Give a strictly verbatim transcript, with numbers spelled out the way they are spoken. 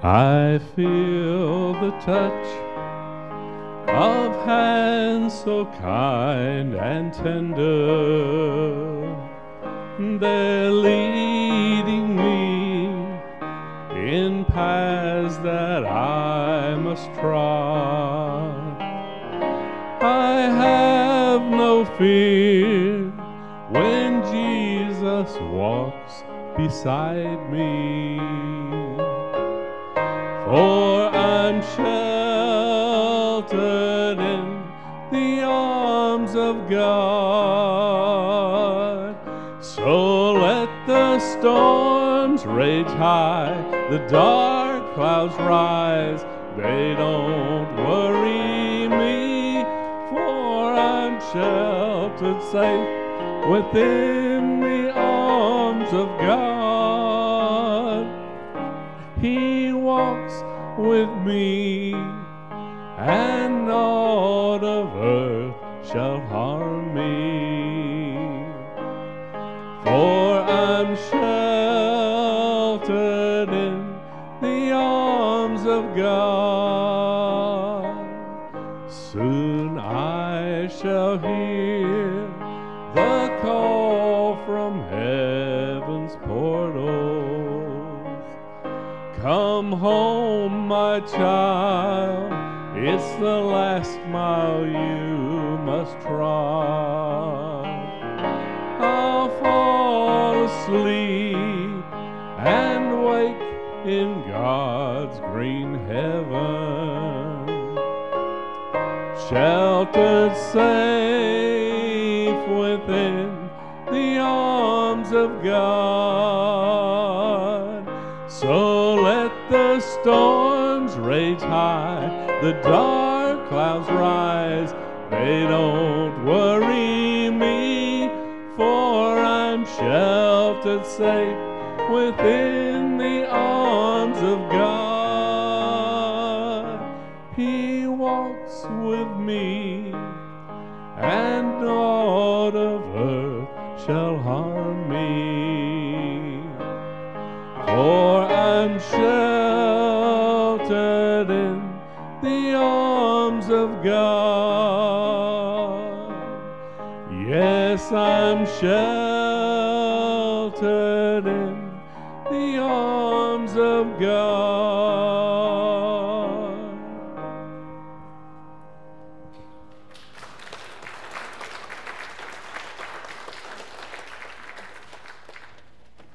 I feel the touch of hands so kind and tender. They're leading me in paths that I must trod. I have no fear when Jesus walks beside me, for I'm sheltered in the arms of God. So let the storms rage high, the dark clouds rise, they don't worry me, for I'm sheltered safe within the arms of God. He walks with me, and naught of earth shall harm me, for I'm sheltered in the arms of God. Soon I shall hear the call from heaven's portals. Come home, my child, it's the last mile you must trod. I'll fall asleep and wake in God's green heaven, sheltered safe within the arms of God. So let the storms rage high, the dark clouds rise, they don't worry me, for I'm sheltered safe within the arms of God. He walks with me, and naught of earth shall harm me, for I'm sheltered in the arms of God. Yes, I'm sheltered in the arms of God.